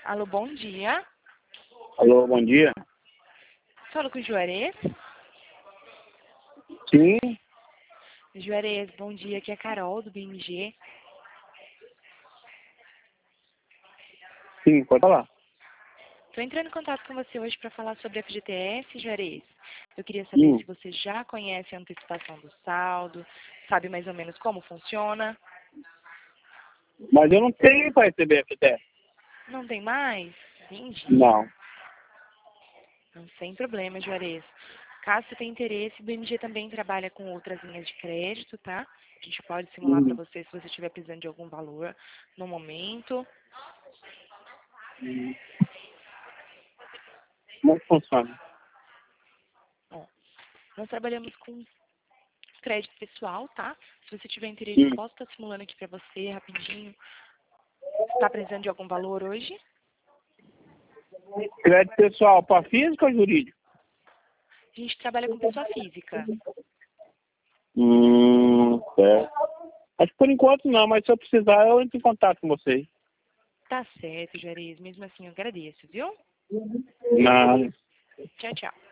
Alô, bom dia. Alô, bom dia. Falo com o Juarez. Sim, Juarez, bom dia. Aqui é a Carol, do BMG. sim, pode falar. Estou entrando em contato com você hoje para falar sobre a FGTS, Juarez. Eu queria saber se você já conhece a antecipação do saldo, sabe mais ou menos como funciona. Mas eu não tenho para receber FTS. Não tem mais? Entendi. Não. Não, sem problema, Juarez. Caso você tenha interesse, o BMG também trabalha com outras linhas de crédito, tá? A gente pode simular para você se você estiver precisando de algum valor no momento. Como é que funciona? Ó, nós trabalhamos com crédito pessoal, tá? Se você tiver interesse, eu posso estar simulando aqui para você rapidinho. Está precisando de algum valor hoje? Crédito pessoal para físico ou jurídico? A gente trabalha com pessoa física. Certo. Acho que por enquanto não, mas se eu precisar eu entro em contato com vocês. Tá certo, Juarez. Mesmo assim, eu agradeço, viu? Não. Tchau, tchau.